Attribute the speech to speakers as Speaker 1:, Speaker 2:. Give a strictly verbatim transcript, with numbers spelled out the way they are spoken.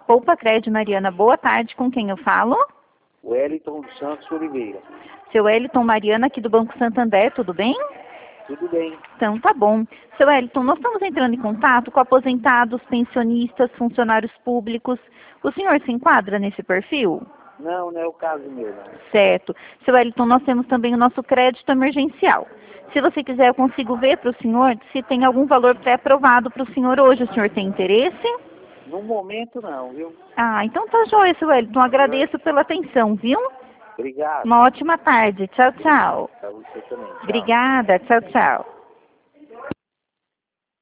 Speaker 1: Poupa Crédito Mariana, boa tarde, com quem eu falo?
Speaker 2: Wellington dos Santos Oliveira.
Speaker 1: Seu Wellington Mariana, aqui do Banco Santander, tudo bem?
Speaker 2: Tudo bem.
Speaker 1: Então, tá bom. Seu Wellington, nós estamos entrando em contato com aposentados, pensionistas, funcionários públicos. O senhor se enquadra nesse perfil?
Speaker 2: Não, não é o caso meu, não.
Speaker 1: Certo. Seu Wellington, nós temos também o nosso crédito emergencial. Se você quiser, eu consigo ver para o senhor se tem algum valor pré-aprovado para o senhor hoje. O senhor tem interesse?
Speaker 2: No momento, não, viu?
Speaker 1: Ah, então tá joia, seu Wellington. Agradeço pela atenção, viu?
Speaker 2: Obrigado.
Speaker 1: Uma ótima tarde. Tchau, tchau.
Speaker 2: Para você também. Tchau.
Speaker 1: Obrigada. Tchau, tchau.